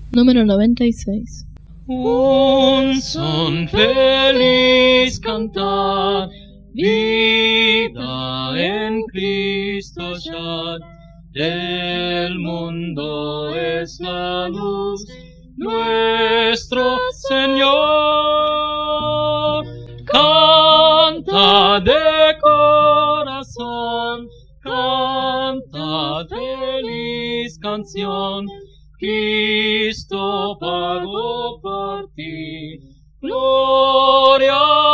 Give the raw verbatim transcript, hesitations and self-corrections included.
Número noventa y seis. Un son feliz cantar, vida en Cristo ya, del mundo es la luz, nuestro Señor. Canta de corazón, canta feliz canción, Cristo pagó por ti, gloria